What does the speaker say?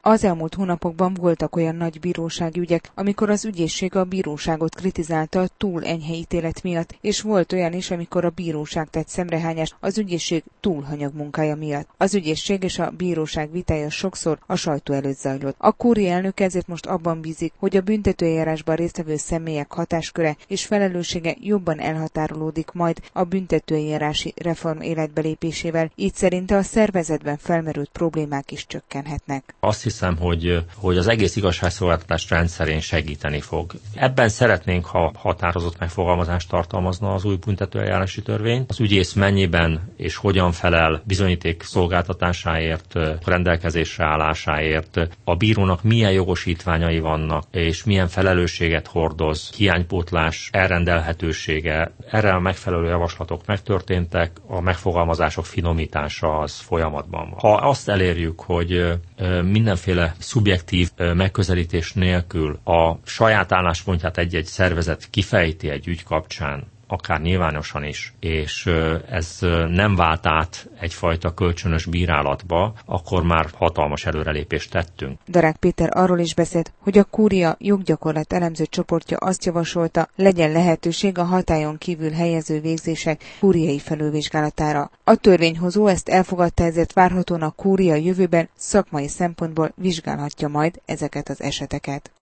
Az elmúlt hónapokban voltak olyan nagy bírósági ügyek, amikor az ügyészség a bíróságot kritizálta a túl enyhe ítélet miatt, és volt olyan is, amikor a bíróság tett szemrehányást az ügyészség túlhanyag munkája miatt. Az ügyészség és a bíróság vitája sokszor a sajtó előtt zajlott. A kúria elnök ezért most abban bízik, hogy a büntetőeljárásban résztvevő személyek hatásköre és felelőssége jobban elhatárolódik majd a büntetőeljárási reform életbelépésével, így szerinte a szervezetben felmerült problémák is csökkenhetnek. Azt hiszem, hogy az egész igazságszolgáltatás rendszerén segíteni fog. Ebben szeretnénk, ha határozott megfogalmazást tartalmazna az új büntetőeljárási törvény. Az ügyész mennyiben és hogyan felel bizonyíték szolgáltatásáért, rendelkezésre állásáért, a bírónak milyen jogosítványai vannak, és milyen felelősséget hordoz, hiánypótlás elrendelhetősége. Erre a megfelelő javaslatok megtörténtek, a megfogalmazások finomítása az folyamatban van. Ha azt elérjük, hogy mindenféle szubjektív megközelítés nélkül a saját álláspontját egy-egy szervezet kifejti egy ügy kapcsán, akár nyilvánosan is, és ez nem vált át egyfajta kölcsönös bírálatba, akkor már hatalmas előrelépést tettünk. Darák Péter arról is beszélt, hogy a kúria joggyakorlat elemző csoportja azt javasolta, legyen lehetőség a hatályon kívül helyező végzések kúriai felülvizsgálatára. A törvényhozó ezt elfogadta, ezért várhatóan a kúria jövőben szakmai szempontból vizsgálhatja majd ezeket az eseteket.